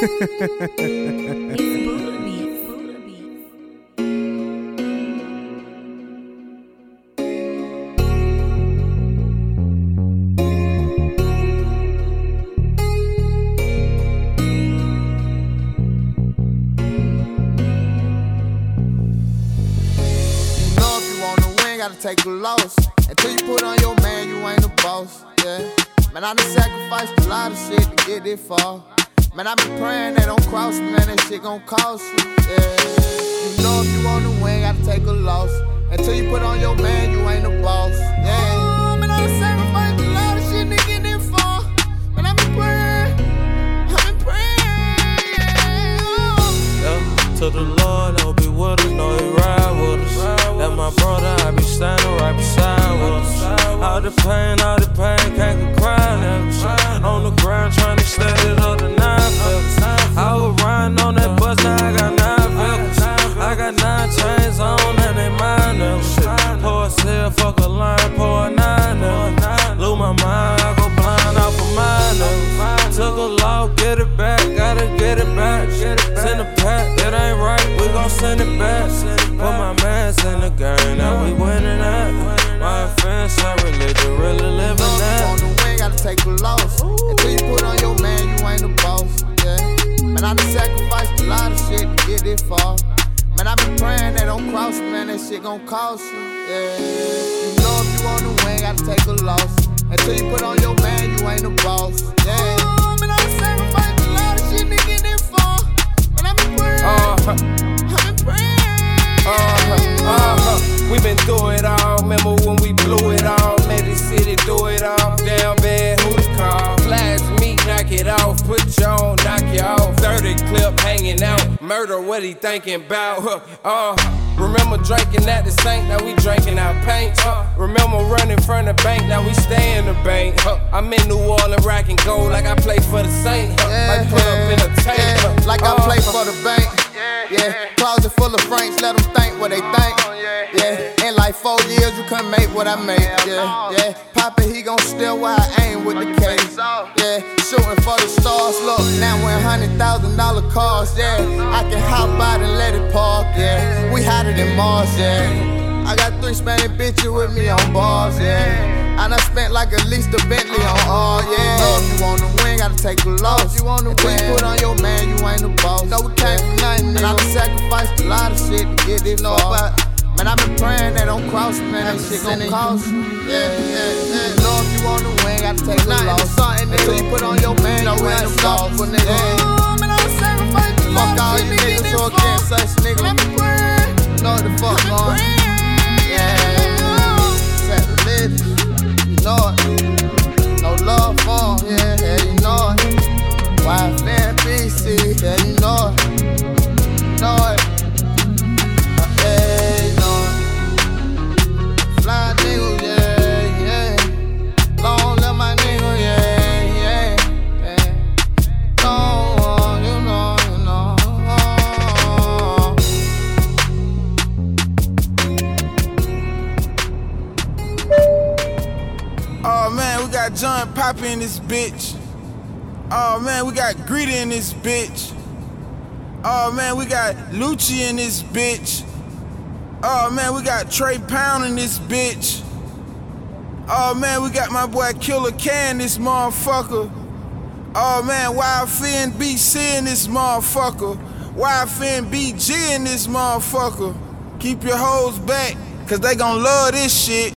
Gotta take a loss. Until you put on your man, you ain't a boss. Yeah. Man, I done sacrificed a lot of shit to get this far. Man, I been praying that don't cross me, man, that shit gon' cost you. Yeah. You know if you on the wing, gotta take a loss. Until you put on your man, you ain't a boss. Yeah. Oh, man, I done sacrificed a lot of shit to get this far. Man, I been praying, yeah. To the Lord, I'll be with us, know He ride with us. That my brother, I be standing right beside us. All the pain, can't go crying at us. On the ground, trying to stand it up to 9 figures. I was riding on that bus, now I got 9 figures. I got 9 chains on, and they mine them. Pour a cell, fuck a line, pour a 9 them. Lose my mind, I go blind off of mine them. Took a loss, get it back, gotta get it back. Send a pack, it ain't right, we gon' send it back. Put my mans in the game, now we winning that. My fans are religion, really living that. On the wing, gotta take a loss. Until you put on your man, you ain't a boss. Yeah. Man, I done sacrificed a lot of shit to get this far. Man, I been praying that don't cross me, man, that shit gon' cost you. Yeah. You know if you on the wing, gotta take a loss. Until you put on your man, you ain't a boss. Yeah. Oh, man, I done sacrificed a lot of shit to get this far. Man, I been praying. We been through it all, remember when we blew it all. Made the city do it all, down bad, who to call? Flash me, knock it off, put you on, knock you off. 30 clip hanging out, murder, what he thinking about? Remember drinking at the Saint, now we drinking our paint. Remember running from the bank, now we stay in the bank. I'm in New Orleans racking gold like I play for the Saint. Like put up in a tank, like I play for the bank. Yeah, closet full of francs, let them think what they think. Yeah, in like 4 years you couldn't make what I made. Yeah, Papa he gon' steal while I aim with the case. Yeah, shooting for the stars. Look, now we're $100,000 cars. Yeah, I can hop out and let it park. Yeah, we hotter than Mars. Yeah, I got 3 Spanish bitches with me on bars. Yeah. I done spent like at least a Bentley on all, yeah. If you on the wing, gotta take a loss. You on the wing, put on your man, you ain't a boss. No, we came from nothing, and I done sacrificed a lot of shit to get this far. Man, I been praying that don't cross me, man, that shit gon' cost you. Yeah. You know if you on the wing, gotta take a loss. Until you put on your man, you ain't a boss. Oh, man, I done sacrificed a lot of shit to get this far. Fuck all you niggas who against such niggas. I been praying. You know what the fuck, man. Yeah. Set religion. Know it. No love for him, yeah, you know it. YFN BC, yeah, you know it. Know it. Yeah, you know it. Fly nigga, yeah. Long live my nigga, yeah. Long, you know. Oh man, we got John Poppy in this bitch. Oh man, we got Greedy in this bitch. Oh man, we got Lucci in this bitch. Oh man, we got Trey Pound in this bitch. Oh man, we got my boy Killer K in this motherfucker. Oh man, YFN BC in this motherfucker. YFN BG in this motherfucker. Keep your hoes back, cause they gon' love this shit.